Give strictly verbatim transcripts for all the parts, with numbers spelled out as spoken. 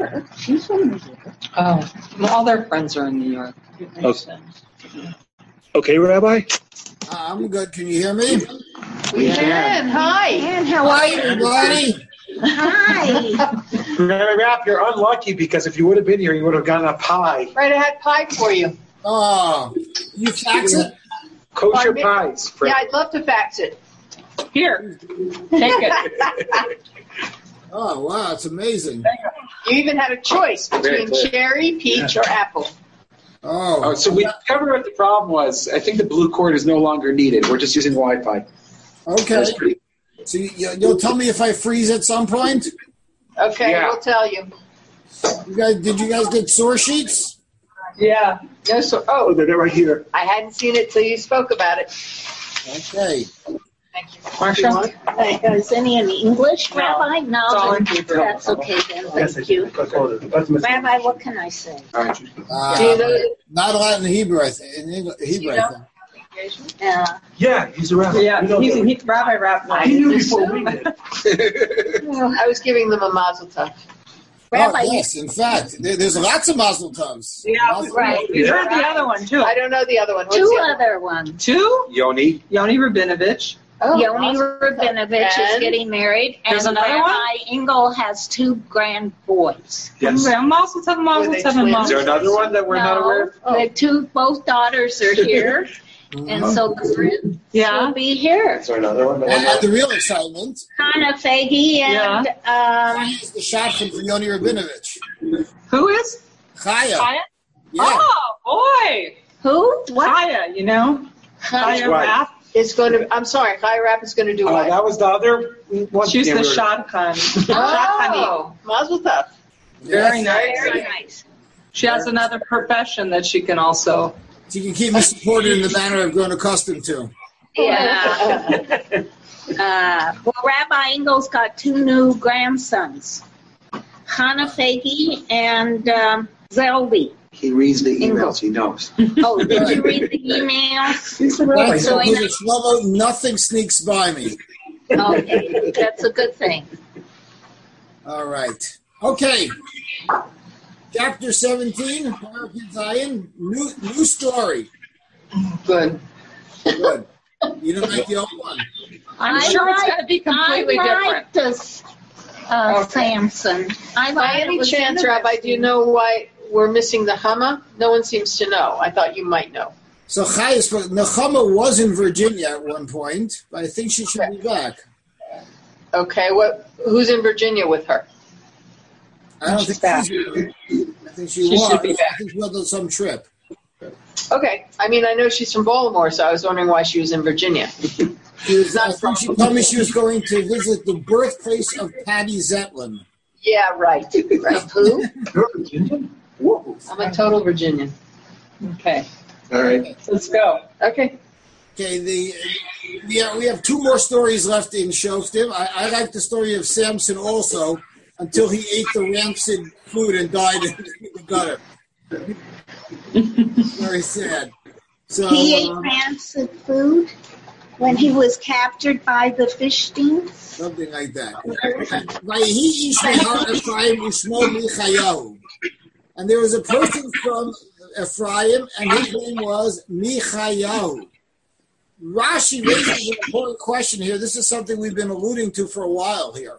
She's from New York. Oh, well, all their friends are in New York. Okay, okay Rabbi? Uh, I'm good. Can you hear me? We can. Hi. And how are you? Everybody? Hi. Rabbi Rapp, you're unlucky because if you would have been here, you would have gotten a pie. Right, I had pie for you. Oh, you fax it? Kosher Pardon me? pies. For Yeah, I'd love to fax it. Here, take it. Oh, wow, it's amazing. You even had a choice Very between clear. cherry, peach, or apple. Oh, Oh, so we discovered what the problem was. I think the blue cord is no longer needed. We're just using Wi-Fi. okay. That's pretty. So you, you'll tell me if I freeze at some point? Okay, Yeah. we'll tell you. You guys, did you guys get source sheets? Yeah. No, so, Oh, oh, they're right here. I hadn't seen it till you spoke about it. Okay. Thank you. Marsha? Uh, is any in English, No. Rabbi? No, It's all in then Hebrew. that's okay then. Thank you. Rabbi, what can I say? All right. Uh, Do you know not a lot in Hebrew, I think. In English, Hebrew, I think. Uh, Yeah, he's around. Yeah, he's, he, Rabbi Rapp. He knew before we did. I was giving them a mazel tov. Rabbi, Oh, yes, in fact. There, there's lots of mazel tovs. Yeah, Mazel- right. You heard the other one, too. I don't know the other one. What's two the other? other ones. Two? Yoni. Yoni Rabinovich. Oh, Yoni mazel tov. Rabinovich is And? getting married, There's and another Rabbi one? Engel has two grand boys. Yes. Okay, Mazel tov, mazel Were they tov, and twins? Is there mazel another one that we're not aware of? No, the two, both daughters are here, and so the friends Yeah. will be here. Is there another one? And, and the real excitement Hannah Fahey and um, is the shot from Yoni Rabinovich. Who is? Chaya. Chaya? Yeah. Oh, boy. who? What? Chaya, you know? Chaya Right. Rapp. It's going to. I'm sorry. Chai Rapp is going to do Oh, what? that was the other one. She's Yeah, the we were- shotgun. Oh, mazel tov. Very Yes. nice. Very nice. She has another profession that she can also. So you can keep me supported in the manner I've grown accustomed to. Yeah. Uh, well, Rabbi Engel's got two new grandsons, Hannah Fahey and um, Zelby. He reads the emails. He knows. Oh, did you read the emails? He's the rabbi. That's So so I good. know- It's Shlomo, nothing sneaks by me. Okay, that's a good thing. All right. Okay. Chapter seventeen, Parashat Zion, new, new story. Good. Good. You don't like the old one? I'm I sure it's like- going to be completely I different. like this uh, Okay. Samson. I By thought it any was chance, Rabbi, do you interesting. know why we're missing the Hama? No one seems to know. I thought you might know. So Chayas, Nechama was in Virginia at one point, but I think she should be back. Okay, what? Who's in Virginia with her? I don't She's think back. she's I think she, She was. should be back. I think she went on some trip. Okay, I mean, I know she's from Baltimore, so I was wondering why she was in Virginia. She was, I Not think she told me she was going to visit the birthplace of Patty Zetlin. Yeah, right. Right. Who? You're Virginian? Whoa. I'm a total Virginian. Okay, All right. let's go. Okay. Okay, the we have, we have two more stories left in Shoftim. I, I like the story of Samson also, until he ate the rancid food and died in the gutter. Very sad. So He ate uh, rancid food when he was captured by the fish stings. something like that. Vayehi ish mehar Ephraim u'shmo Michayahu. And there was a person from Ephraim, and his name was Michayahu. Rashi raises an important question here. This is something we've been alluding to for a while here.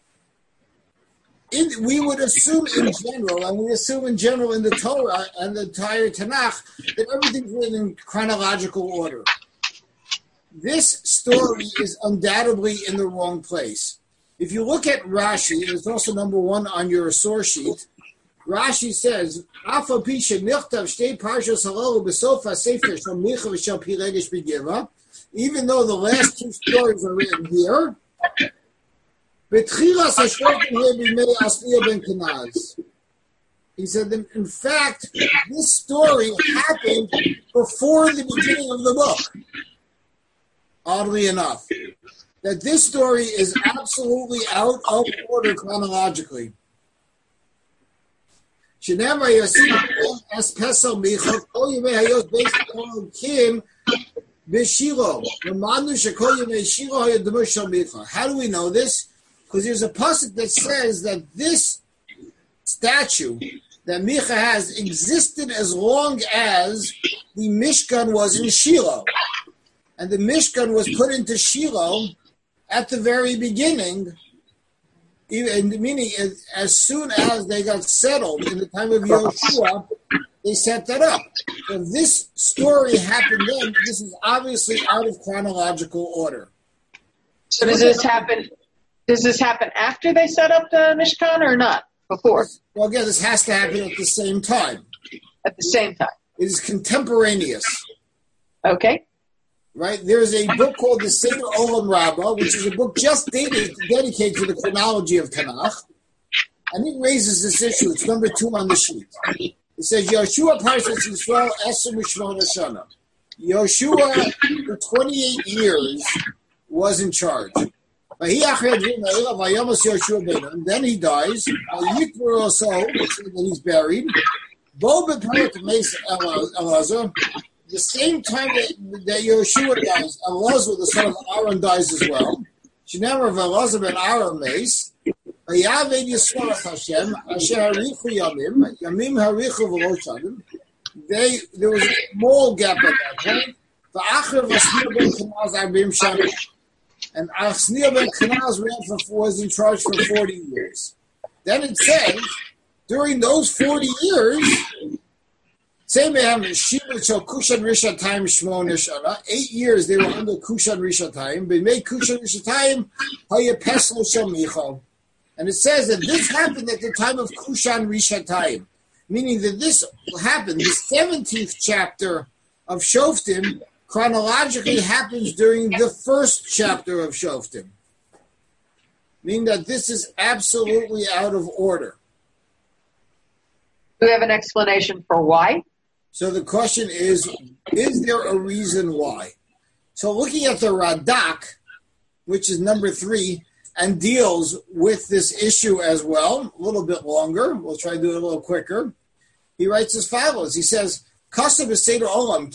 In, we would assume in general, and we assume in general in the Torah and the entire Tanakh, that everything's written in chronological order. This story is undoubtedly in the wrong place. If you look at Rashi, it's also number one on your source sheet. Rashi says, "Afa pisha nichtav shtei parshas halalu b'sofa sefer shel Micha v'shel Pilegesh b'Geva." Even though the last two stories are written here, b'tchilas hashoftim he b'mei Asliya ben Kenaz. He said that in fact this story happened before the beginning of the book. Oddly enough, that this story is absolutely out of order chronologically. Shenamar Yosef es Pesel Micha Kol Yemei Hayos Beis Elokim B'Shilo. L'manu Shekol Yemei Shilo Hayadamur Shel Micha. How do we know this? Because there's a pasuk that says that this statue that Micha has existed as long as the Mishkan was in Shiloh. And the Mishkan was put into Shiloh at the very beginning, even, meaning as, as soon as they got settled in the time of Yehoshua, they set that up. So if this story happened then, this is obviously out of chronological order. So does this happen? Does this happen after they set up the Mishkan or not? Before? Well, again, this has to happen at the same time. At the same time. It is contemporaneous. Okay. Right? There's a book called the Seder Olam Rabbah, which is a book just dated, dedicated to the chronology of Tanakh. And it raises this issue. It's number two on the sheet. It says, Yoshua Parshas Yisrael Eser Mishmona Shana. Yoshua, for twenty-eight years, was in charge. And then he dies. Yikvur also, which means that he's buried. Bo b'perat meis Elazar. The same time that, that Yoshua dies, Elazar, the son of Aaron, dies as well. Shnei of Elazar ben Aaron meis. Vayaved Yisrael Hashem asher harichu yamim yamim harichu v'lo shadim. They there was a small gap at that point. Va'achar v'asnir ben Kenaz arbim shanim. And Asnir ben Kenaz ran for was in charge for forty years. Then it says, during those forty years, eight years they were under Kushan Rishatayim. They made Kushan Rishatayim Hayapeslo Shamicho. And it says that this happened at the time of Kushan Rishatayim, meaning that this happened, the seventeenth chapter of Shoftim chronologically happens during the first chapter of Shoftim, meaning that this is absolutely out of order. Do we have an explanation for why? So the question is, is there a reason why? So looking at the Radak, which is number three, and deals with this issue as well, a little bit longer. We'll try to do it a little quicker. He writes as follows. He says, so he said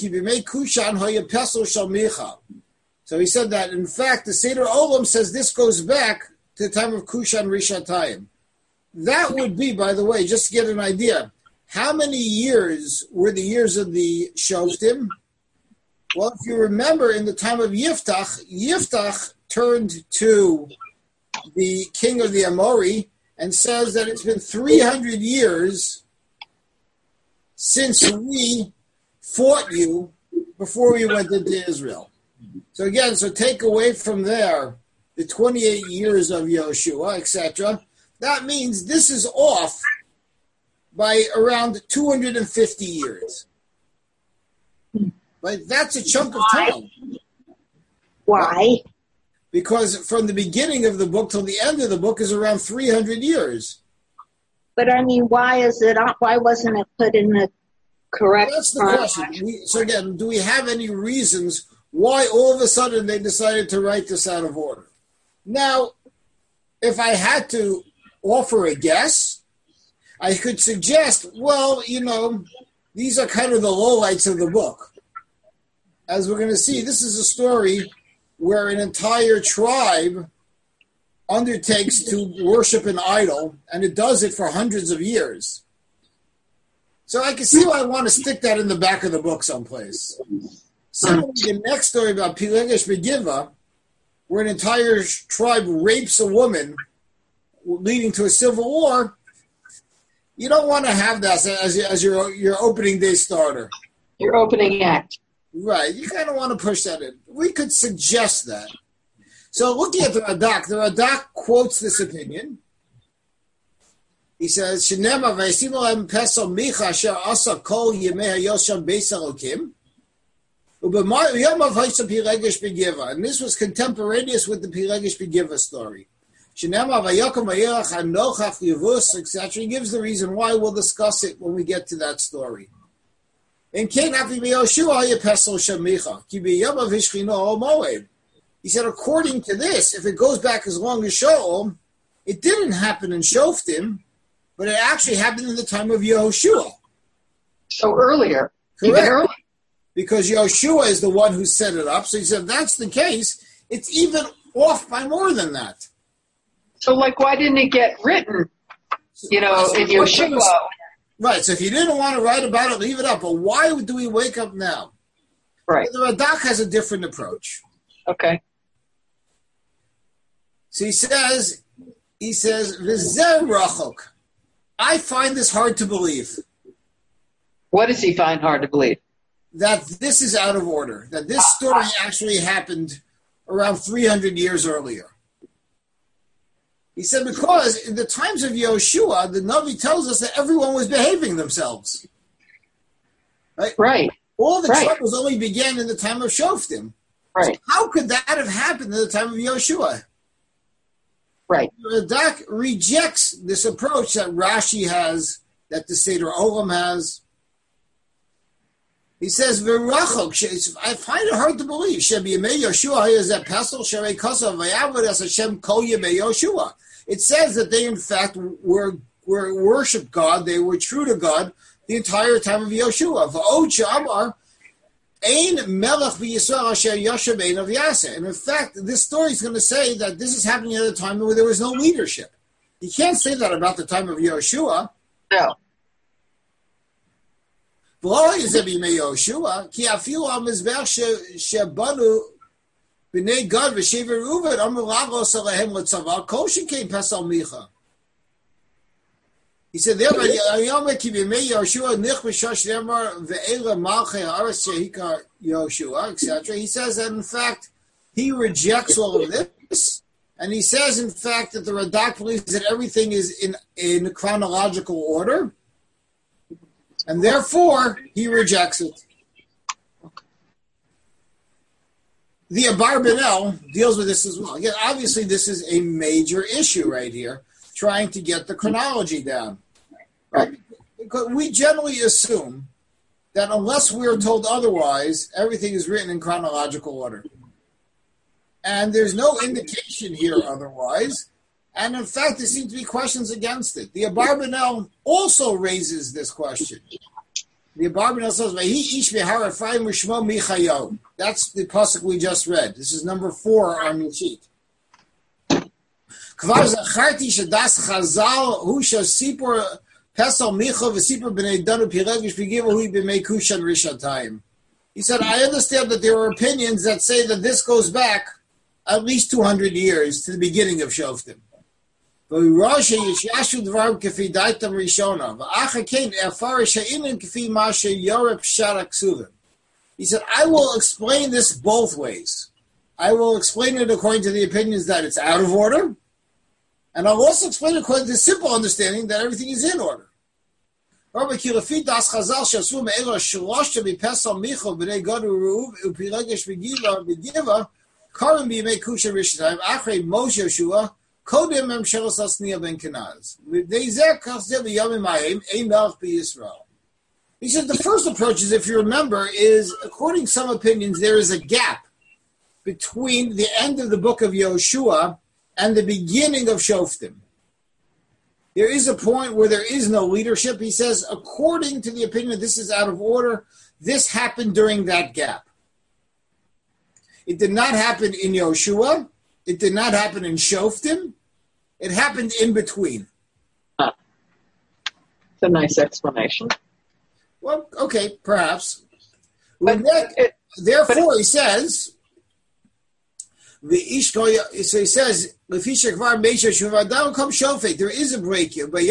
that, in fact, the Seder Olam says this goes back to the time of Kushan Rishatayim. That would be, by the way, just to get an idea, how many years were the years of the Shoftim? Well, if you remember, in the time of Yiftach, Yiftach turned to the king of the Amori and says that it's been three hundred years since we fought you before we went into Israel. So again, so take away from there the twenty-eight years of Yoshua, et cetera. That means this is off by around two hundred fifty years. But that's a chunk of time. Why? Because from the beginning of the book till the end of the book is around three hundred years. But I mean, why is it? Why wasn't it put in the correct? That's the question. We, so again, do we have any reasons why all of a sudden they decided to write this out of order? Now, if I had to offer a guess, I could suggest, well, you know, these are kind of the lowlights of the book. As we're going to see, this is a story where an entire tribe undertakes to worship an idol, and it does it for hundreds of years. So I can see why I want to stick that in the back of the book someplace. Similarly, the next story about Pilegesh Begiva, where an entire tribe rapes a woman, leading to a civil war, you don't want to have that as, as your, your opening day starter. Your opening act. Right. You kind of want to push that in. We could suggest that. So looking at the Radak, the Radak quotes this opinion. He says, Shenema v'yasimu peso micha asher asa kol yemei hayosham beis Elokim, u'b'yom of ha'isa Pilegesh Begiva. And this was contemporaneous with the Pilegesh Begiva story. Shenema v'yakom v'yirach hanochach yivus, et cetera. He gives the reason why. We'll discuss it when we get to that story. In Kain Afi Yoshua Hayapesel Shamicha, Ki b'yom of hishchino o moed. He said, according to this, if it goes back as long as Shaul, it didn't happen in Shoftim, but it actually happened in the time of Yehoshua. So earlier. Correct. Even earlier. Because Yehoshua is the one who set it up. So he said, if that's the case, it's even off by more than that. So, like, why didn't it get written you know, in Yeshua. Right, so if you didn't want to write about it, leave it up. But why do we wake up now? Right. The Radak has a different approach. Okay. So he says, he says, V'zeh rachok. I find this hard to believe. What does he find hard to believe? That this is out of order. That this story actually happened around three hundred years earlier. He said because in the times of Yoshua, the Navi tells us that everyone was behaving themselves. Right? Right. All the Right. troubles only began in the time of Shoftim. Right. So how could that have happened in the time of Yoshua? Right. Radak rejects this approach that Rashi has, that the Seder Olam has. He says, "V'rachok." I find it hard to believe. Shebiyamei Yoshua is a pesel sharei kosav v'yavod as Hashem kol yemei Yoshua. It says that they, in fact, were were worshipped God. They were true to God the entire time of Yoshua. V'od she'amar ein melech v'yisrael asher yoshev ein of yaseh. And in fact, this story is going to say that this is happening at a time where there was no leadership. You can't say that about the time of Yoshua. No. V'lo yizeh b'yimei Yoshua ki afilu al mizbech shebanu b'nei Gad v'shever Reuven amru lagos alehem l'tzava kol shekei pesal micha. He said, "Therefore, Yomer ki b'yimei Yoshua nich b'shosh nemar ve'ela malchei haaretz shehikar Yoshua," et cetera. He says that in fact he rejects all of this, and he says in fact that the Radak believes that everything is in in chronological order, and therefore he rejects it. The Abarbanel deals with this as well. Again, obviously, this is a major issue right here, trying to get the chronology down. Right? Because we generally assume that unless we are told otherwise, everything is written in chronological order. And there's no indication here otherwise. And in fact, there seem to be questions against it. The Abarbanel also raises this question. The Abarbanel says, "Vahi ish v'harafayim u'shmo michayo." That's the pasuk we just read. This is number four on your sheet. Kvar zacharti shadas chazal hu shasipur pesal micha v'sipur b'nei danu piregish v'giva hui b'mei kushan rishatayim. He said, I understand that there are opinions that say that this goes back at least two hundred years to the beginning of Shoftim. He said, I will explain this both ways. I will explain it according to the opinions that it's out of order, and I'll also explain it according to the simple understanding that everything is in order. Kodem Memshelos Asniya ben Kenaz. He said the first approach is, if you remember, is according to some opinions, there is a gap between the end of the book of Yoshua and the beginning of Shoftim. There is a point where there is no leadership. He says, according to the opinion that this is out of order, this happened during that gap. It did not happen in Yoshua. It did not happen in Shoftim. It happened in between. Huh. It's a nice explanation. Well, okay, perhaps. But that, it, therefore, but he says, the Ishko, so he says, there is a break here. He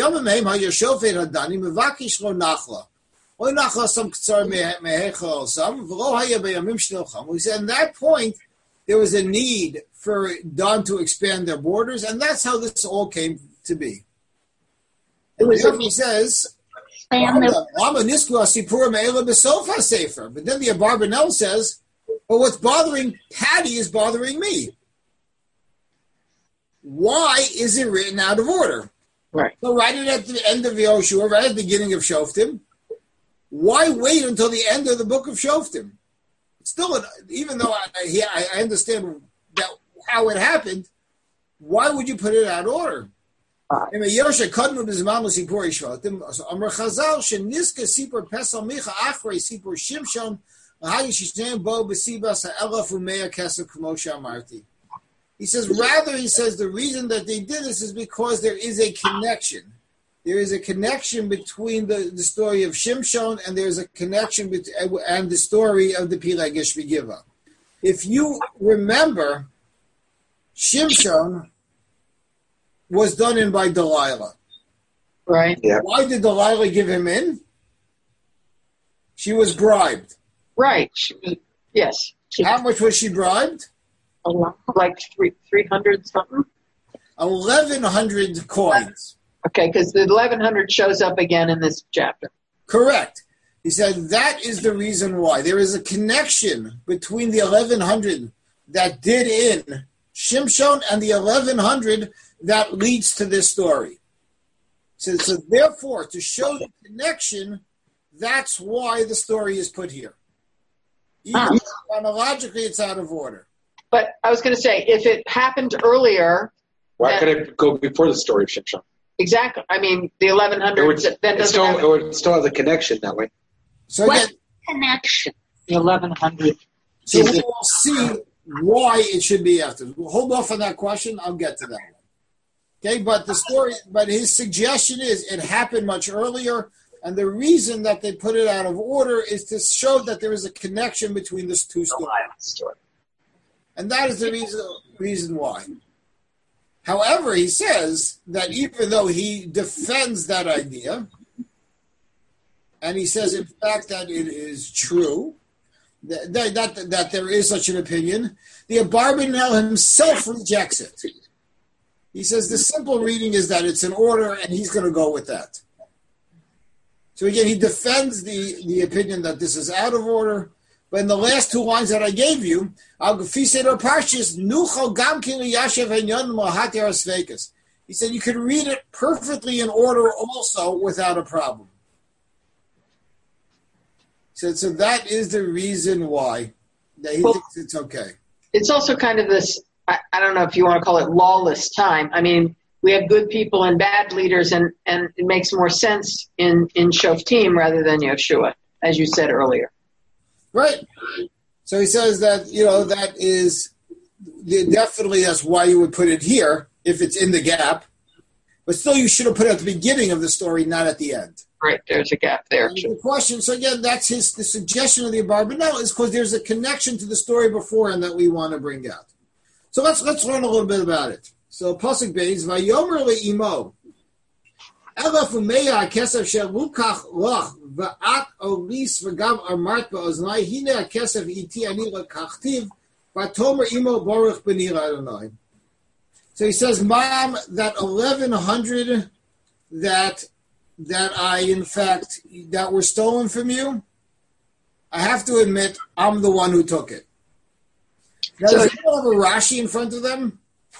said, in that point, there was a need for Don to expand their borders, and that's how this all came to be. It was and he says, but then the Abarbanel says, well, what's bothering Patty is bothering me. Why is it written out of order? Right. So write it at the end of Yoshua, right at the beginning of Shoftim. Why wait until the end of the book of Shoftim? Still, even though I, I understand that how it happened, why would you put it out of order? He says, rather, he says, the reason that they did this is because there is a connection there is a connection between the, the story of Shimshon and there's a connection bet- and the story of the Pilegesh Megiva. If you remember, Shimshon was done in by Delilah. Right. Yeah. Why did Delilah give him in? She was bribed. Right. She was, yes. She, How much was she bribed? like three three hundred something. Eleven hundred coins. Okay, because the eleven hundred shows up again in this chapter. Correct. He said that is the reason why. There is a connection between the eleven hundred that did in Shimshon and the eleven hundred that leads to this story. So, so therefore, to show the connection, that's why the story is put here. Even Ah. chronologically, it's out of order. But I was going to say, if it happened earlier, Why Yeah. could it go before the story of Shimshon? exactly. I mean, the eleven It hundred would, then it doesn't still, have it would still have the connection that way. So What again, connection? The eleven hundred. so we will see why it should be after. We'll hold off on that question. I'll get to that one. Okay, but the story, but his suggestion is it happened much earlier, and the reason that they put it out of order is to show that there is a connection between these two stories. And that is the reason reason why. However, he says that even though he defends that idea, and he says, in fact, that it is true, that, that, that, that there is such an opinion, the Abarbanel himself rejects it. He says the simple reading is that it's in order, and he's going to go with that. So again, he defends the, the opinion that this is out of order, but in the last two lines that I gave you, he said you could read it perfectly in order also without a problem. He said, so that is the reason why that he Well, thinks it's okay. It's also kind of this, I, I don't know if you want to call it lawless time. I mean, we have good people and bad leaders, and, and it makes more sense in, in Shoftim rather than Yeshua, as you said earlier. Right. So he says that, you know, that is definitely that's why you would put it here if it's in the gap. But still, you should have put it at the beginning of the story, not at the end. Right, there's a gap there. And the question, so again, that's his the suggestion of the Abarbanel is because there's a connection to the story before and that we want to bring out. So let's let's learn a little bit about it. So Pasuk Beis, Vayomer le'imo, Elef u'meya kesef shel lukach loch va'at olis v'gam amart ba'oznai hine kesef iti ani lekachtiv va'tomer imo baruch b'nir Adonai. So he says, Mom, that eleven hundred that that I, in fact, that were stolen from you, I have to admit, I'm the one who took it. Now, So- does anyone have a Rashi in front of them?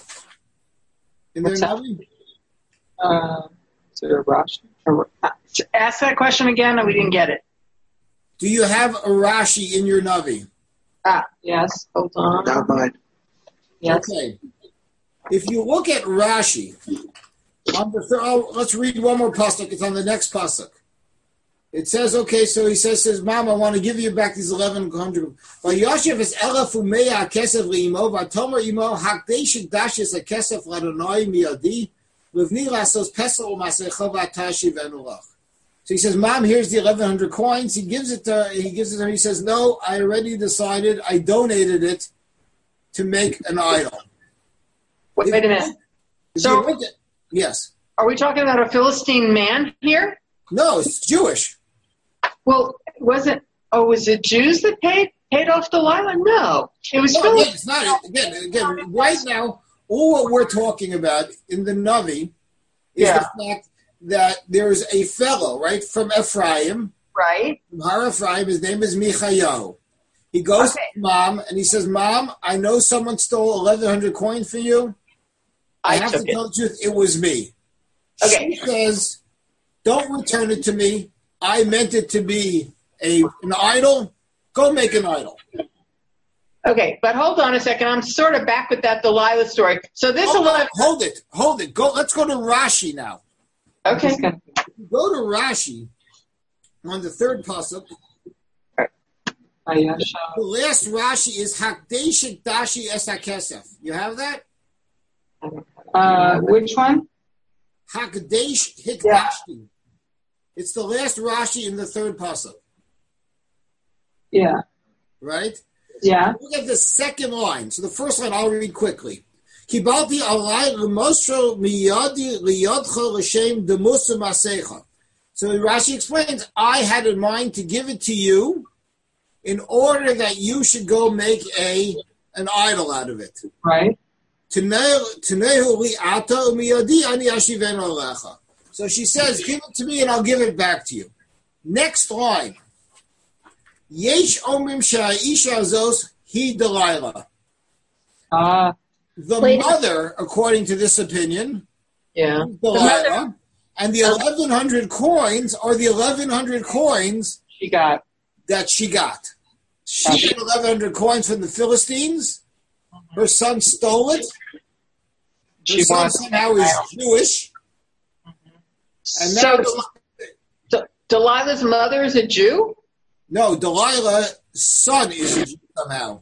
In their What's that? Navi? Uh, is there a Rashi? Uh, Ask that question again, and we didn't get it. Do you have a Rashi in your Navi? Ah, yes, hold on. Not mine. Yes. Okay. If you look at Rashi, on the third, oh, let's read one more pasuk. It's on the next pasuk. It says, okay, so he says, says, Mom, I want to give you back these eleven hundred. Vayoshev is elef umeya kesef liimo, vatomer imo hakdeish dashes a kesef ladonai miyadi, livni lasos pesel u'masecha v'atashi v'enulach. So he says, Mom, here's the eleven hundred coins. He gives it to, he gives it to her. He says, no, I already decided. I donated it to make an idol. Wait, wait a minute. If So- you look at- yes. Are we talking about a Philistine man here? No, it's Jewish. Well, was it, oh, was it Jews that paid paid off Delilah? No. It was No, again, Philistine. it's not. Again, again, right now, all what we're talking about in the Navi is Yeah. the fact that there's a fellow, right, from Ephraim, Right? from Har Ephraim. His name is Michael. He goes Okay. to Mom and he says, Mom, I know someone stole eleven hundred coins from you. I, I have to took it. tell the truth, it was me. Okay. She says, don't return it to me. I meant it to be a an idol. Go make an idol. Okay, but hold on a second. I'm sort of back with that Delilah story. So this Hold, eleven. hold it. Hold it. Go. Let's go to Rashi now. Okay. Just gonna- Go to Rashi on the third pasuk. Vayoshev. The last Rashi is Hakdeish Dashi Es HaKesef. You have that? Uh, which one? Hakadesh Hikdashti. It's the last Rashi in the third pasuk, Yeah. right? Yeah. Look at the second line. So the first line I'll read quickly. Kibalti alai l'mosro miyadi liyodcha l'shem demusa masecha. So Rashi explains, I had in mind to give it to you in order that you should go make a an idol out of it. Right. So she says, give it to me and I'll give it back to you. Next line. Yesh omrim sha'isha zos hi Delilah. Uh, The Wait. mother, according to this opinion, Yeah. is Delilah, and the eleven hundred coins are the eleven hundred coins she got. that she got. She got eleven hundred coins from the Philistines. Her son stole it. Her She son wants. somehow is Jewish. And now So Del- Delilah's mother is a Jew? No, Delilah's son is a Jew somehow.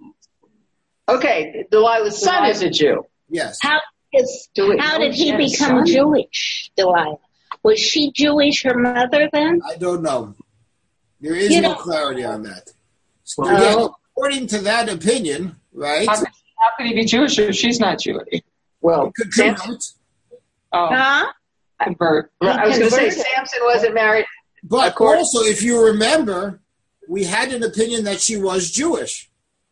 Okay, Delilah's son is a Jew. Yes. How is Do we- how oh, did she he had a become son? Jewish, Delilah? Was she Jewish, her mother then? I don't know. There is You no know- clarity on that. So Well, again, Oh. according to that opinion, right? How could, how could he be Jewish if she's not Jewish? Well, Could Sam- convert, Oh, Huh? convert. I was going to say converted. Samson wasn't married. but Of course. also, if you remember, we had an opinion that she was Jewish.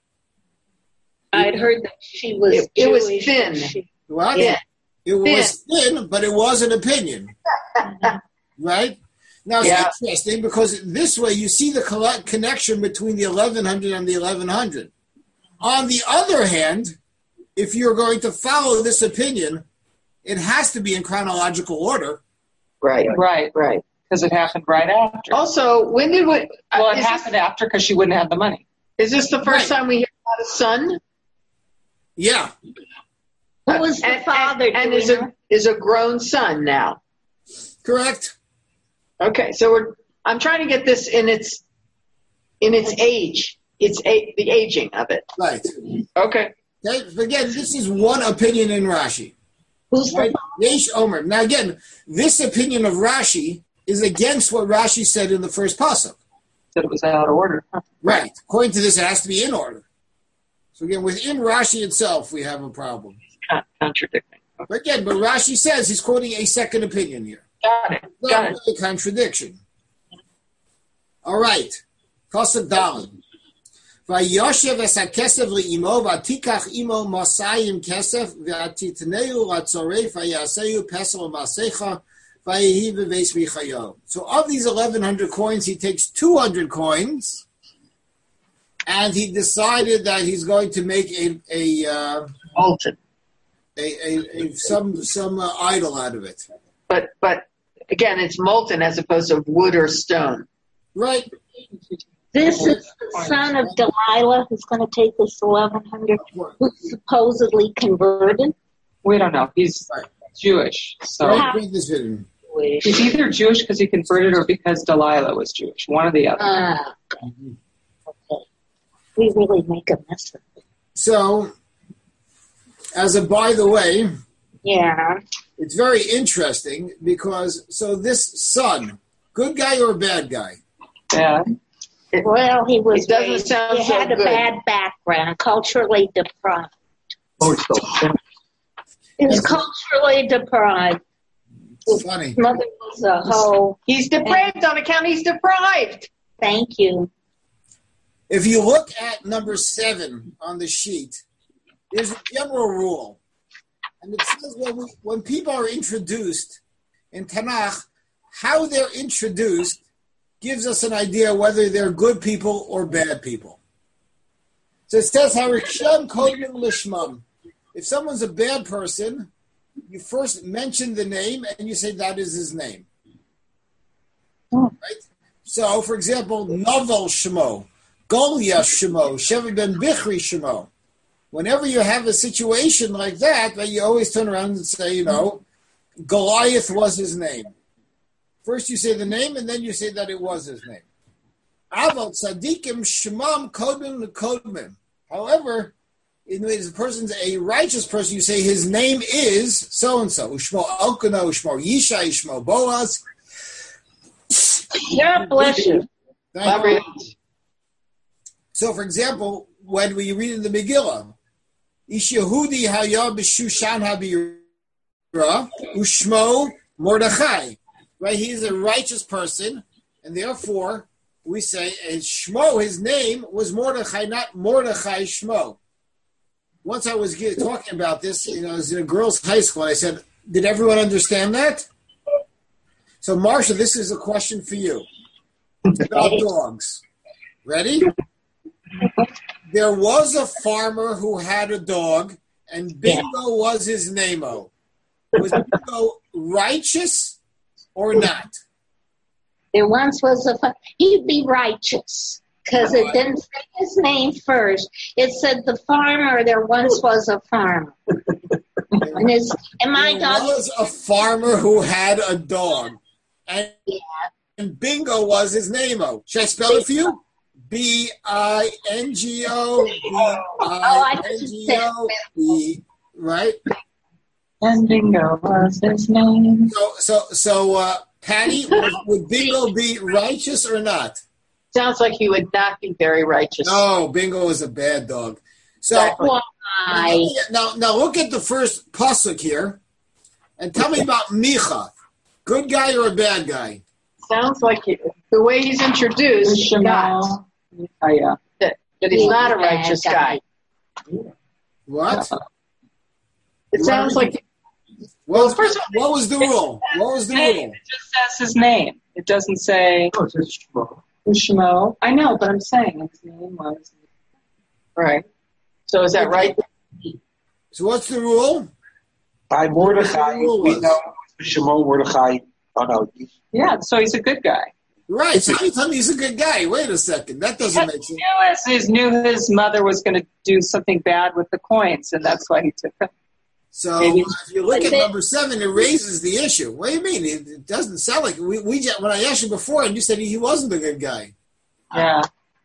I'd heard that she was It- it was Jewish, thin. but she- What? Yeah. It was thin, but it was an opinion. Right? Now, it's Yeah. interesting because this way you see the colle- connection between the eleven hundred and the eleven hundred. On the other hand, if you're going to follow this opinion, it has to be in chronological order. Right, Right. right. Because it happened right after. Also, when did we? Well, it is, happened after because she wouldn't have the money. this, is this the first Right. time we hear about a son? Yeah, Who was the and, father? And, and do we is a know? is a grown son now. correct. Okay, so we're. I'm trying to get this in its in its age. It's a, the aging of it. Right. Okay. Okay. Again, this is one opinion in Rashi. Who's Right? the Yesh Omer. Now, again, this opinion of Rashi is against what Rashi said in the first pasuk. Said it was out of order. Right. According to this, it has to be in order. So again, within Rashi itself, we have a problem. Con- contradicting. But again, but Rashi says he's quoting a second opinion here. Got it. Not Got it. really a contradiction. All right. Pasuk Dalet. Vayoshev es hakesef le'imo v'atikach imo masayim kesef v'atitneu latzoref v'yaseyu pesel masecha v'yehi v'veis v'chayo. So of these eleven hundred coins, he takes two hundred coins, and he decided that he's going to make a a uh, Alton. a, a, a some some uh, idol out of it. But but again, it's molten as opposed to wood or stone. Right. This is the son of Delilah who's going to take this eleven hundred, who's supposedly converted. We don't know. He's Right. Jewish. So Right. Bring this in. he's either Jewish because he converted or because Delilah was Jewish. One or the other. Ah, okay. Okay. We really make a mess of it. So, as a by the way, Yeah. it's very interesting because so this son, good guy or bad guy? Yeah. Well, he was. It doesn't raised- sound he so had a good. bad background, culturally deprived. He was culturally deprived. It's funny. His mother was a hoe. He's depraved on account he's deprived. Thank you. If you look at number seven on the sheet, there's a general rule, and it says when we, when people are introduced in Tanakh, how they're introduced gives us an idea whether they're good people or bad people. So it says, "Hariksham kodmin lishmam." If someone's a bad person, you first mention the name and you say that is his name. Oh. Right? So, for example, Novel Shemo, Goliath Shemo, Sheva ben Bichri Shemo. Whenever you have a situation like that, that you always turn around and say, you know, Goliath was his name. First you say the name, and then you say that it was his name. Aval tzadikim shemam kodmim lekodmim. However, in the way the person's a righteous person, you say his name is so and so. Ushmo Elkanah, Ushmo Yishai, Ushmo Boaz. Yeah, bless you. Thank you. So, for example, when we read in the Megillah, Ish Yehudi Haya B'Shushan HaBira Ushmo Mordechai. Right, he is a righteous person, and therefore we say his Shmo, his name was Mordechai, not Mordechai Shmo. Once I was talking about this, you know, I was in a girls' high school, and I said, "Did everyone understand that?" So, Marsha, this is a question for you. It's about dogs. Ready? There was a farmer who had a dog, and Bingo was his name-o. Was Bingo righteous or not? There once was a, fa- he'd be righteous, because it didn't say his name first. It said the farmer, there once was a farmer. And, his, and my there dog was a farmer who had a dog, and, yeah. and Bingo was his name-o. Should I spell it for you? B I N G O, B I N G O, B, right? And Bingo was his name. So, so, so, uh, Patty, would, would Bingo be righteous or not? Sounds like he would not be very righteous. No, Bingo is a bad dog. So, Exactly. Why? now, now look at the first pasuk here, and tell me about Micha. Good guy or a bad guy? Sounds like he, the way he's introduced, not, Shema. Oh, yeah. that, that he's not a righteous guy. What? It sounds like What was, first of all, what was the rule? What was the Name. rule? It just says his name. It doesn't say Oh, it says Shmo. Shmo. I know, but I'm saying his name was. right. So is that right? So what's the rule? By Mordechai, rule we was? know Shemo Mordechai. Oh no, Yeah, so he's a good guy. Right. So you tell me he's a good guy. Wait a second. That doesn't make sense. He knew his, knew his mother was going to do something bad with the coins, and that's why he took them. So Maybe. if you look at number seven, it raises the issue. What do you mean? It, it doesn't sound like we. we just, when I asked you before, and you said he wasn't a good guy. Yeah.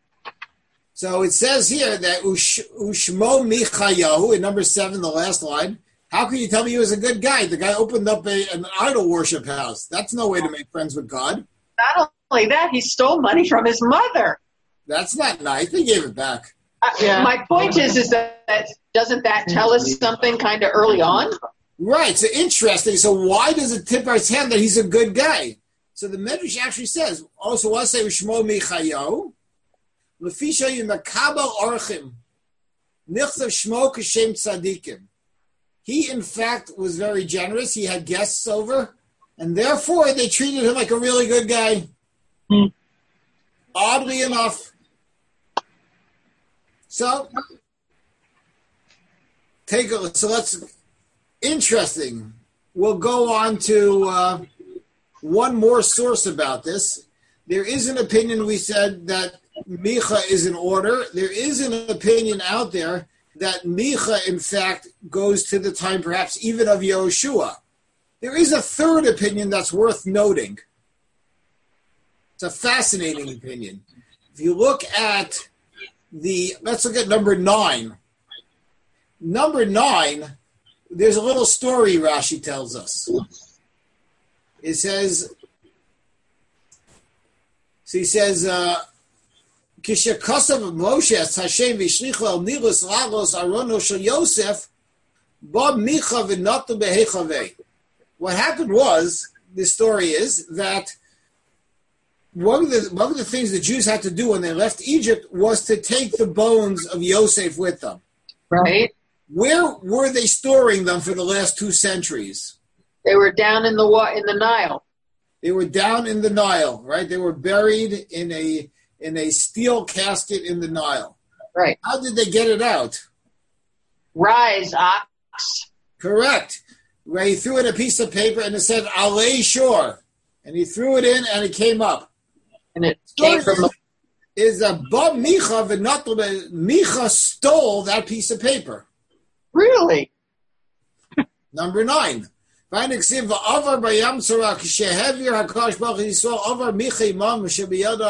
So it says here that Ush, Ushmo Michayahu in number seven, the last line. How can you tell me he was a good guy? The guy opened up a, an idol worship house. That's no way to make friends with God. Not only that, he stole money from his mother. That's not nice. They gave it back. Uh, Yeah. My point is, is that, that doesn't that tell us something kind of early on? Right. So interesting. So why does it tip our hand that he's a good guy? So the Medrash actually says, oh, so what's say Ushmo Michayahu? Lefisha Yimakabel Orchim. Nichtav Shmo Kashem Tzadikim. He, in fact, was very generous. He had guests over, and therefore they treated him like a really good guy. Hmm. Oddly enough. So, take a so let's. Interesting. We'll go on to uh, one more source about this. There is an opinion. We said that Micha is in order. There is an opinion out there that Micha, in fact, goes to the time perhaps even of Yehoshua. There is a third opinion that's worth noting. It's a fascinating opinion. If you look at the, let's look at number nine. Number nine, there's a little story Rashi tells us. It says, so he says, uh, Kishakasav Moshe as Hashem v'shlicho el nilus lagos arono shel Yosef ba micha v'natu behechavei. What happened was, the story is that one of the one of the things the Jews had to do when they left Egypt was to take the bones of Yosef with them. Right? Where were they storing them for the last two centuries? They were down in the wa- in the Nile. They were down in the Nile, right? They were buried in a in a steel casket in the Nile. Right. How did they get it out? Rise, ox. Correct. Where he threw in a piece of paper and it said Alei Shore. And he threw it in and it came up. And it came from the... Is a Ba Micha v'natl Micha stole that piece of paper. Really? Number nine. Eventually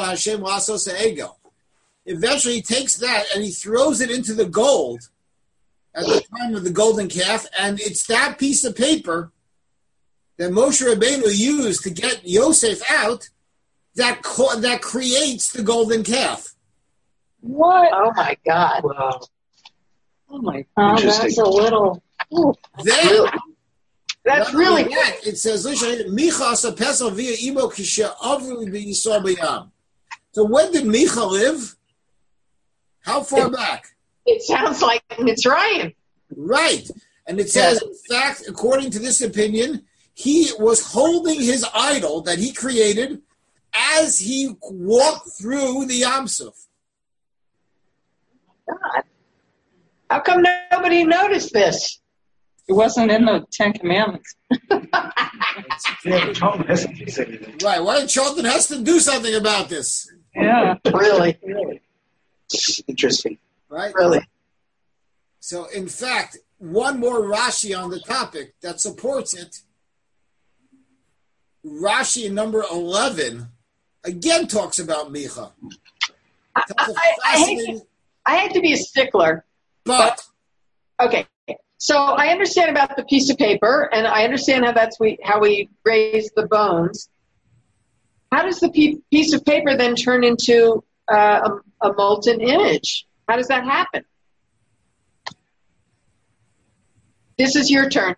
he takes that and he throws it into the gold at the time of the golden calf, and it's that piece of paper that Moshe Rabbeinu used to get Yosef out that co- that creates the golden calf. What? Oh my God. Wow. Oh my. Oh, Interesting. that's a little. Ooh. Then, Really? That's not only really that, it says, Micha asa pesach via imo kisha avru b'yisrael b'yam. So when did Micha live? How far back? It sounds like Mitzrayim. Right. And it says, in fact, according to this opinion, he was holding his idol that he created as he walked through the Yam Suf. God. How come nobody noticed this? It wasn't in the Ten Commandments. Yeah, Charlton Heston can say anything. Right. Why did Charlton Heston do something about this? Yeah. Really? Interesting. Right? Really? So, in fact, one more Rashi on the topic that supports it. Rashi number eleven again talks about Micha. I, I, I, hate to, I hate to be a stickler, But, but okay. So I understand about the piece of paper, and I understand how that's we how we raise the bones. How does the pe- piece of paper then turn into uh, a, a molten image? How does that happen? This is your turn.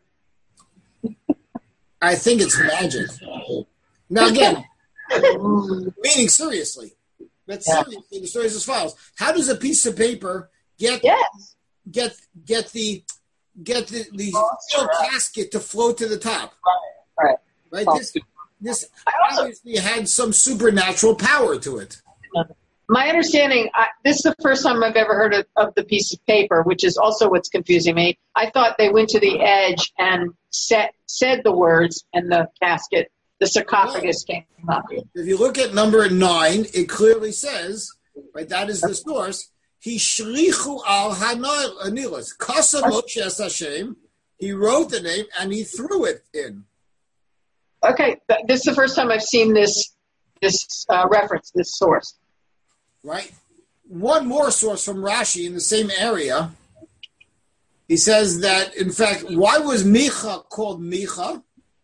I think it's magic. Now, again, meaning seriously. But seriously, the story is as follows. How does a piece of paper get Yes. get get the get the, the steel casket to float to the top? Right. Right? This this I also- obviously had some supernatural power to it. My understanding, I, this is the first time I've ever heard of, of the piece of paper, which is also what's confusing me. I thought they went to the edge and set, said the words, and the casket, the sarcophagus came up. If you look at number nine, it clearly says, right, that is the source, he shlichu al hanilas. Kasa Moshe es Hashem. He wrote the name and he threw it in. Okay, th- this is the first time I've seen this this uh, reference, this source. Right? One more source from Rashi in the same area. He says that, in fact, why was Micha called Micha?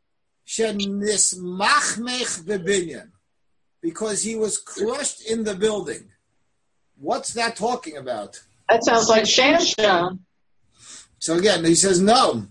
Shenismachmech bebinyan. Because he was crushed in the building. What's that talking about? That sounds like Shamshon. So again, he says no.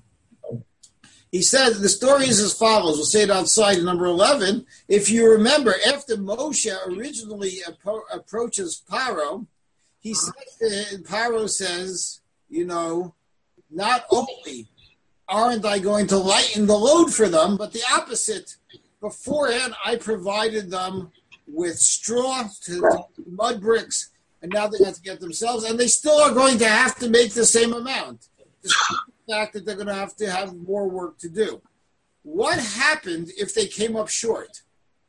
He says the story is as follows. We'll say it outside in number eleven. If you remember, after Moshe originally appro- approaches Paro, he says to him, Paro says, you know, not only aren't I going to lighten the load for them, but the opposite. Beforehand, I provided them with straw, to, to mud bricks, and now they have to get themselves, and they still are going to have to make the same amount. Despite the fact that they're going to have to have more work to do. What happened if they came up short?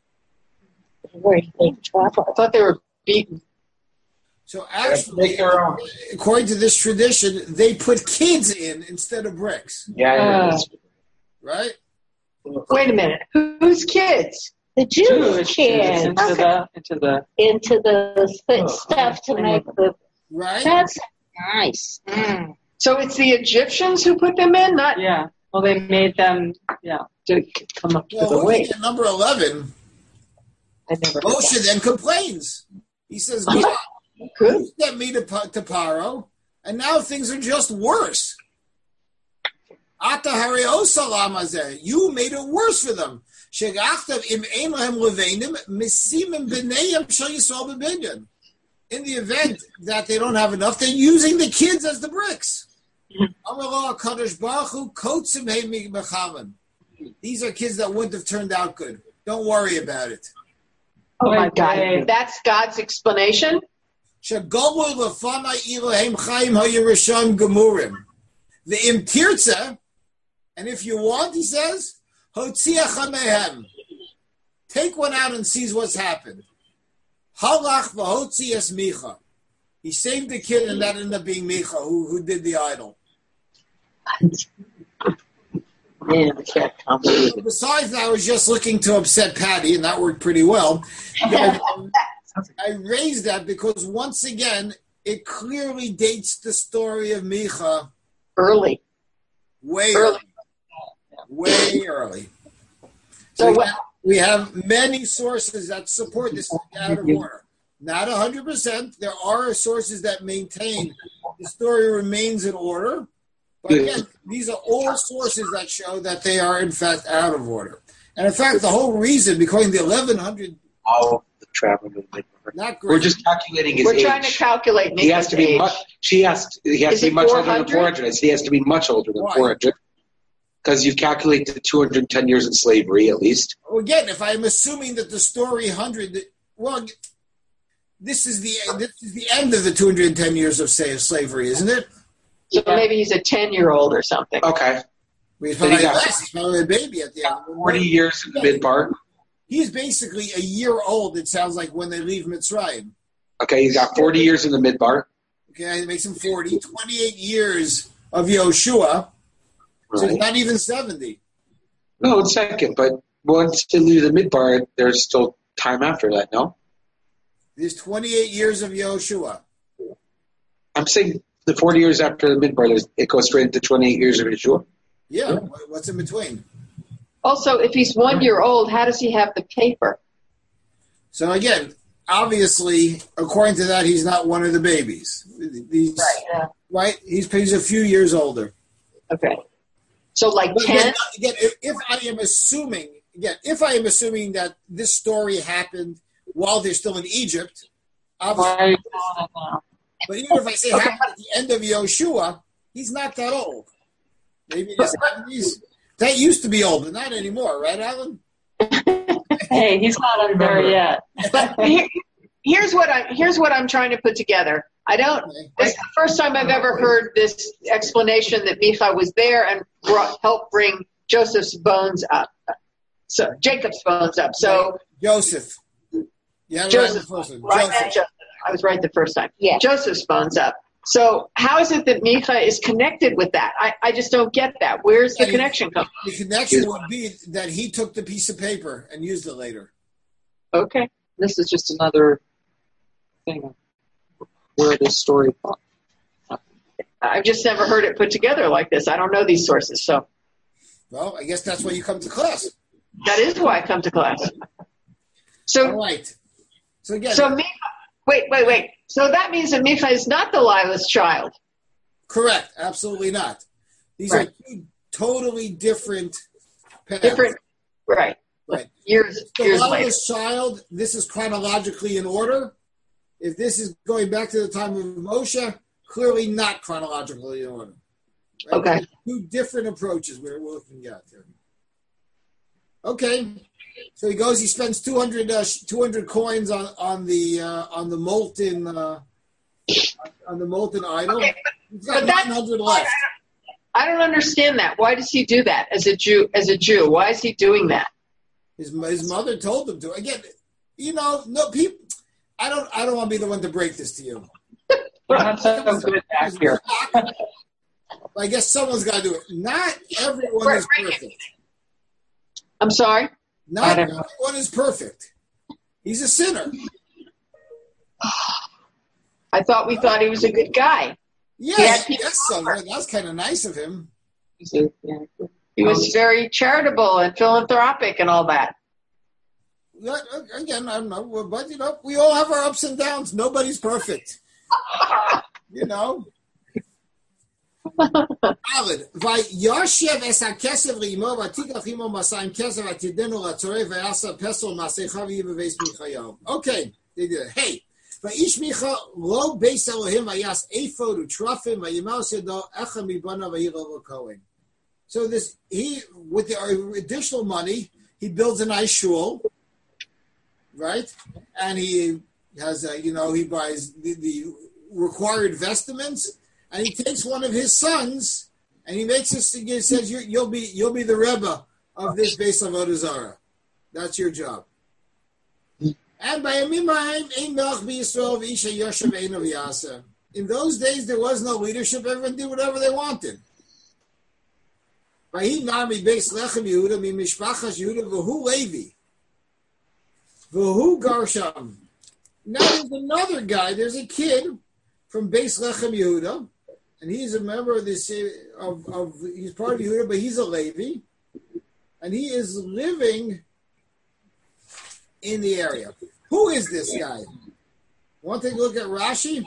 We're in big trouble. I thought they were beaten. So actually, according to this tradition, they put kids in instead of bricks, Yeah, I Uh, right? Wait a minute. Whose kids? The Jewish Jewish kids into the into the into the th- stuff to make the. Right? That's nice. Mm. So it's the Egyptians who put them in, not yeah. Well, they made them yeah to come up to Well, the looking weight. at number eleven, I never heard Moshe that. then complains. He says, God, Good. you sent me to, Pa- to Paro, and now things are just worse. Ata hareo salam hazeh. You made it worse for them. Shegachtav im ein lahem leveinim misimim b'neiim shel Yisrael b'binyan. In the event that they don't have enough, they're using the kids as the bricks. Amar Kadosh Baruch Hu kotzim hei mechaman. These are kids that wouldn't have turned out good. Don't worry about it. Oh my Okay. God. That's God's explanation? Shagomu lefanai Elohim chaim ha'yerisham gemurim. The im tirza, and if you want, he says, hotziach hamehem. Take one out and sees what's happened. Halach v'hotzi es Micha. He saved the kid, and that ended up being Micha, who, who did the idol. Man, I can't comprehend. So besides that, I was just looking to upset Patty, and that worked pretty well. I, I raised that because, once again, it clearly dates the story of Micha early. Way Early. early. Way early. So So we what- have, we have many sources that support this out of order. Not one hundred percent. There are sources that maintain the story remains in order. But again, these are all sources that show that they are, in fact, out of order. And in fact, the whole reason, because the eleven hundred, All the traveling with the not great. We're just calculating his We're age. trying to calculate he has Mika's to be age. much. She has. To, he has Is to be it much older four than hundred? four hundred. He has to be much older than Why? four hundred because you calculate the two hundred ten years in slavery at least. Well, again, if I'm assuming that the story one hundred, well, this is the this is the end of the two hundred ten years of say, slavery, isn't it? So maybe he's a ten-year-old or something. Okay, He's Then probably he got- less. He's probably a baby at the end. forty years in the mid part. He's basically a year old, it sounds like, when they leave Mitzrayim. Okay, he's got forty years in the mid part. Okay, it makes him forty. twenty-eight years of Yoshua, so he's Right. not even seventy. No, it's second, but once they leave the mid part, there's still time after that. No, There's twenty-eight years of Yoshua. I'm saying the forty years after the mid part, it goes straight into twenty-eight years of Yeshua. Yeah, what- what's in between? Also, if he's one year old, how does he have the paper? So again, obviously, according to that, he's not one of the babies. These, Yeah. right? He's, he's a few years older. Okay. So like But ten? again, again, if, if I am assuming, again, if I am assuming that this story happened while they're still in Egypt, obviously, Why are you calling it now? but even if I say it happened at the end of Yoshua, he's not that old. Maybe in his seventies. That used to be old, but not anymore, right, Alan? Hey, he's not up there yet. But here, here's what I here's what I'm trying to put together. I don't. Okay. It's the first time I've ever heard this explanation that Micha was there and brought, helped bring Joseph's bones up. So Jacob's bones up. So Joseph. Yeah, Joseph, right, the first one. right, Joseph. Joseph. I was right the first time. Yeah. Joseph's bones up. So how is it that Micha is connected with that? I, I just don't get that. Where's the Yeah, connection come The connection would be that he took the piece of paper and used it later. from? Okay. This is just another thing of where this story from. I've just never heard it put together like this. I don't know these sources. So Well, I guess that's why you come to class. that is why I come to class. So All right. So again, So Micha, wait, wait, wait. So that means that Micha is not Delilah's child. correct. Absolutely not. These Right. are two totally different paths. Different, right? Right. Years, years later. Delilah's child, this is chronologically in order. If this is going back to the time of Moshe, clearly not chronologically in order. Right? Okay. Two different approaches we're looking at here. Okay. So he goes. He spends two hundred, uh, two hundred coins on on the uh, on the molten uh, on the molten idol. Okay, He's got but that- nine hundred left. I don't understand that. Why does he do that as a Jew? As a Jew, why is he doing that? His his mother told him to. Again, you know, no people. I don't. I don't want to be the one to break this to you. We're not so good back here. I guess someone's got to do it. Not everyone Right, is right. perfect. I'm sorry. Not I don't know. everyone is perfect. He's a sinner. I thought we thought he was a good guy. Yes, had people yes, so that's kind of nice of him. Yeah. He was very charitable and philanthropic and all that. Yeah, again, I don't know, but you know, we all have our ups and downs. Nobody's perfect. You know. Alan, ויושב es הכסף לאמו ותיקח עמו מסע עם כסף ותיתנו לצורף ויעשה פסל מעשיך ויהי בבית מיכאל. Okay, they did it. Hey, ואיש מיכה לא בית אלוהים ויעש אפוד וטרפים וימאס ידו אחד מבניו וירא לו כהן. So this, he, with the additional money, he builds a nice shul, right? And he has, a, you know, he buys the, the required vestments, and he takes one of his sons, and he makes this. He says, you, "You'll be, you'll be the Rebbe of this base of Avodah Zarah. That's your job." And by in those days, there was no leadership. Everyone did whatever they wanted. ויהי נע מבית לחם יהודה ממשפחת יהודה והוא לוי. והוא גר שם. Now there's another guy, there's a kid from Beis Lechem Yehuda, and he's a member of this of, of he's part of Yehuda, but he's a Levi, and he is living in the area. Who is this guy? Want to take a look at Rashi?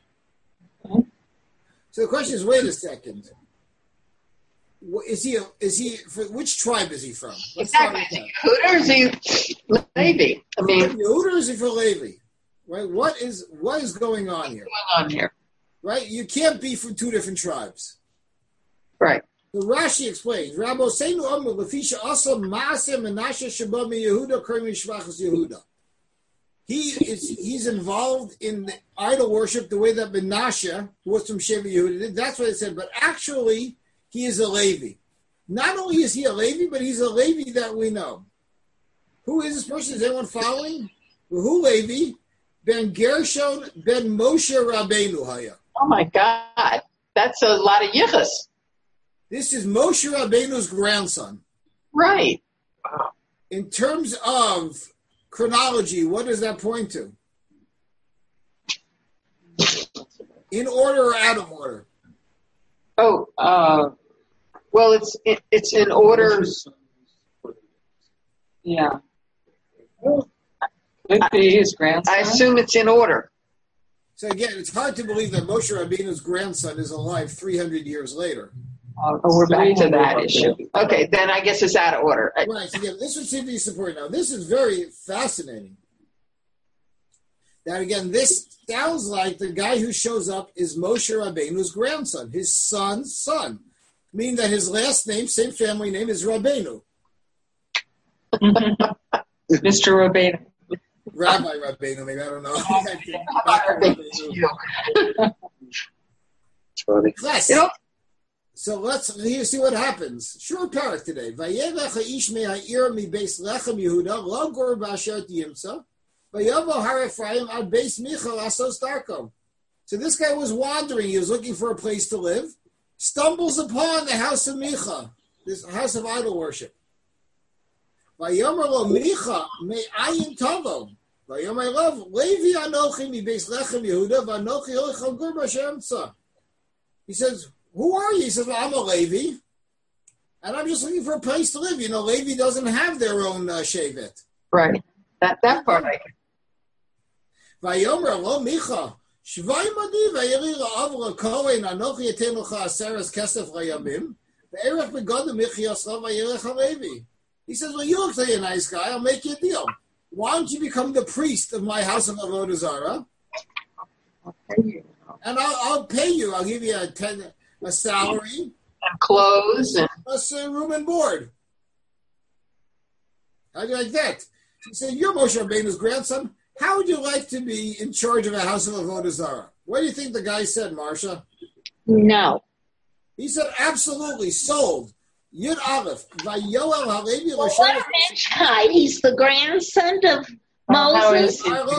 So the question is, wait a second. Is he? Is he? Which tribe is he from? Let's exactly. Is he Yehuda or is he Levi? I mean, Yehuda or is he for Levi? Right? What is what is going on here? Going on here, right? You can't be from two different tribes, right? So Rashi explains. Rabbo Seinu Omer Lefisha also Maaseh Menashe Sheba Yehuda Kremi Shvachos Yehuda. He is he's involved in the idol worship the way that Menashe, who was from Sheva Yehuda, did. That's what it said. But actually, he is a Levi. Not only is he a Levi, but he's a Levi that we know. Who is this person? Is anyone following? Who Levi? Ben Gershon ben Moshe Rabbeinu Haya. Oh my God, that's a lot of yichus. This is Moshe Rabbeinu's grandson. Right. In terms of chronology, what does that point to? In order or out of order? Oh, uh, well, it's it, it's in order. Yeah. Could be his grandson. I assume it's in order. So again, it's hard to believe that Moshe Rabbeinu's grandson is alive three hundred years later. Oh, we're back to that issue. Okay, then I guess it's out of order. Right. So again, this would seem to be supported. Now, this is very fascinating. That again, this sounds like the guy who shows up is Moshe Rabbeinu's grandson, his son's son, meaning that his last name, same family name, is Rabbeinu. Mister Rabbeinu. Rabbi Rabbeinu, maybe, I don't know. Funny. You know, So let's here see what happens. Shur parak today. Vayelech haish me'ha'ir mibeis lechem Yehuda lo gor b'asher yimsa vayavo har Ephraim ad beis Michal asos darko. So this guy was wandering. He was looking for a place to live. Stumbles upon the house of Micha, this house of idol worship. Vayomer lo Micha me'ayin tavo. Vayomer lov Levi anochi mibeis lechem Yehuda vanochi olechal gor b'asher yimsa. He says, who are you? He says, well, I'm a Levi, and I'm just looking for a place to live. You know, Levi doesn't have their own uh, shevet. right. That that part I can. Vayomer lo Micha, shvay madi vayeri la'av la'kohen anochi eten l'cha aseres kesef la'yamim ve'erech begodim michias lo vayerech ha'levi. He says, well, you look like a nice guy. I'll make you a deal. Why don't you become the priest of my house of Avodah Zarah? And I'll, I'll pay you. I'll give you a ten. A salary, And clothes and plus a room and board. How do you like that? He said, you're Moshe Rabbeinu's grandson. How would you like to be in charge of a house of Avodah Zarah? What do you think the guy said, Marsha? No. He said, absolutely, sold. Yud Aleph. Vayoel Halevi Well, what a rich guy. He's the grandson of Moses.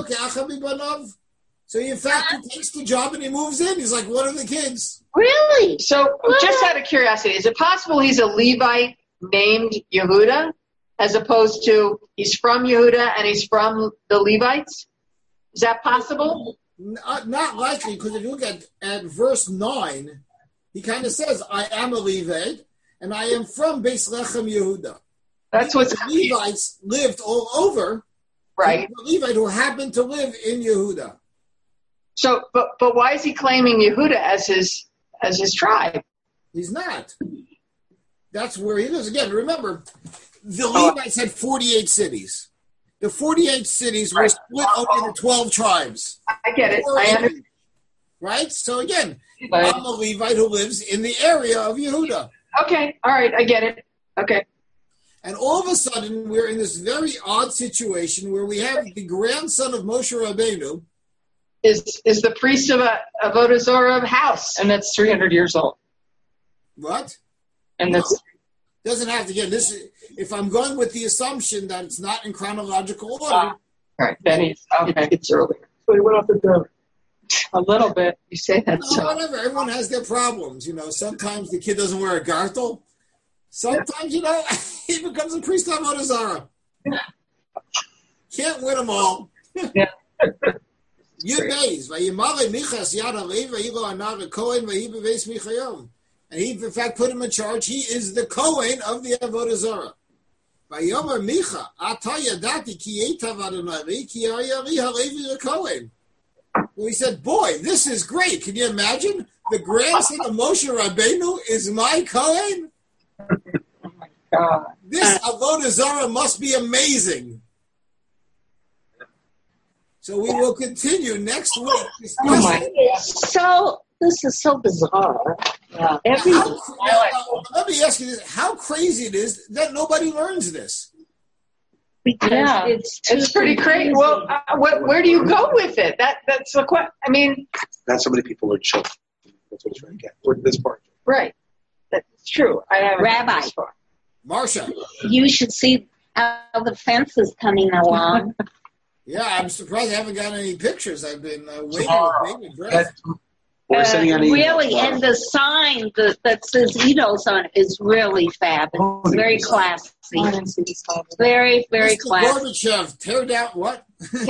So in fact, he takes the job and he moves in. He's like one of the kids. Really? so just out of curiosity, is it possible he's a Levite named Yehuda, as opposed to he's from Yehuda and he's from the Levites? Is that possible? Not, not likely, because if you look at, at verse nine, he kind of says, I am a Levite, and I am from Beis Lechem Yehuda. That's what's The Levites lived all over. right. The Levite who happened to live in Yehuda. So, but but why is he claiming Yehuda as his as his tribe? He's not. That's where he lives. Again, remember, the Oh. Levites had forty-eight cities. The forty-eight cities were Right. split up into twelve tribes. I get it. Or I in- understand. Right? So again, But I'm a Levite who lives in the area of Yehuda. Okay, all right, I get it. Okay, And all of a sudden, we're in this very odd situation where we have the grandson of Moshe Rabbeinu. is is the priest of a Avodah Zarah house? and that's three hundred years old. What? And that's Doesn't have to get this. If I'm going with the assumption that it's not in chronological order, Ah. Right. then he's okay. It's earlier. So he went off the door. A little bit. You say that no, so. whatever. Everyone has their problems. You know, sometimes the kid doesn't wear a gartel. Sometimes, you know, he becomes a priest of Avodah Zarah. Can't win them all. Yud Beis, Vayimale Michas Yad Alev, Vayilo Anar Kohen, Vayi Beves Michayom. And he, in fact, put him in charge. He is the Kohen of the Avodah Zarah. Vayomer Micha, Ata Yadati Ki Yetav Adonai, Ki Ayari Halevi Kohen. Well, he said, boy, this is great. Can you imagine? The grandson of Moshe Rabbeinu is my Kohen? Oh my God. This Avodah Zarah must be amazing. So we will continue next week. Oh my So, this is so bizarre. Yeah. Every, How, now, let me ask you this. How crazy it is that nobody learns this. because Yeah. it's too It's pretty crazy. confusing. Well, uh, what, where do you go with it? That That's the question. I mean, Not so many people are children. That's what he's trying to get. Or this part. right. That's true. I haven't Rabbi. gone this far. Marcia. You should see how the fence is coming along. Yeah, I'm surprised I haven't gotten any pictures. I've been uh, waiting Tomorrow. with bated breath. We're Uh, sending out an email really, tomorrow. and the sign that, that says Ito's on it is really fab. It's very classy. I didn't see this time. Very, very Mister classy. Gorbachev, tear down what?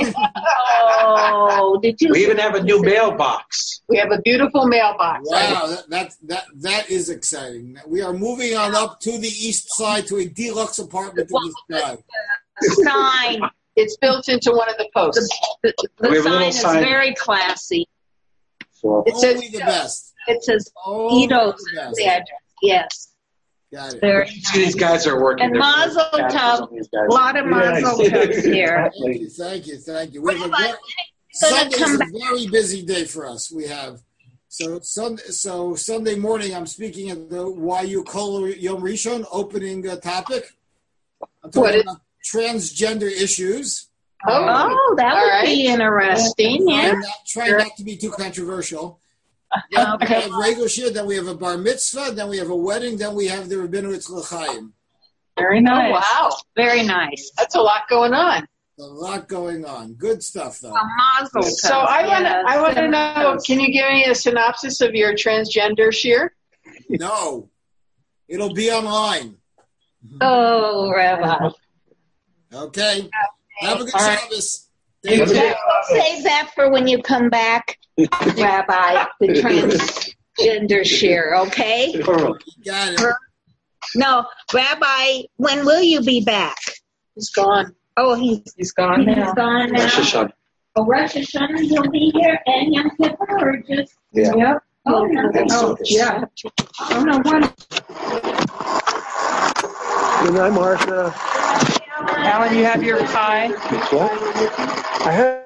Oh, did you We see even have a new mailbox. We have a beautiful mailbox. Wow, that, that that that is exciting. We are moving on up to the east side to a deluxe apartment in the sky. sign? It's built into one of the posts. The, the We have a sign little is sign. very classy. So It says Only the best. It says Only Ito's the best. the address. Yes, Got it. very see, these guys are working. And their Mazel taxes tov. on these guys. A lot of mazel tovs here. Thank you, thank you, thank you. We have a Rabbi, very, when are you gonna Sunday's come a back? very busy day for us. We have so Sunday. So Sunday morning, I'm speaking at the Y U Kol Yom Rishon opening uh, topic. I'm talking What is- about transgender issues. Oh, Oh, that All would right. be interesting. Yeah. I'm not trying not to be too controversial. Then we Okay. have regular shir, then we have a bar mitzvah, then we have a wedding, then we have the Rabbeinu L'chaim. Very oh, nice. wow. Very nice. That's a lot going on. A lot going on. Good stuff, though. A mazel tov. So I want to Yes, I want to and know, those. can you give me a synopsis of your transgender shear? No, it'll be online. Oh, Rabbi. Okay. Have a good All right. Shabbos. You Thank too. you. Save that for when you come back, Rabbi, the transgender share, okay? Got it. No, Rabbi, when will you be back? He's gone. Oh, he's, He's gone he's now. gone now. Rosh Hashanah. Oh, Rosh Hashanah, he'll be here, and Yom Kippur, or just, Yeah. Yep. oh, no. And Oh, Sukkot. Yeah. oh, no, one. Good night, Martha. Alan, you have your pie? What? I have.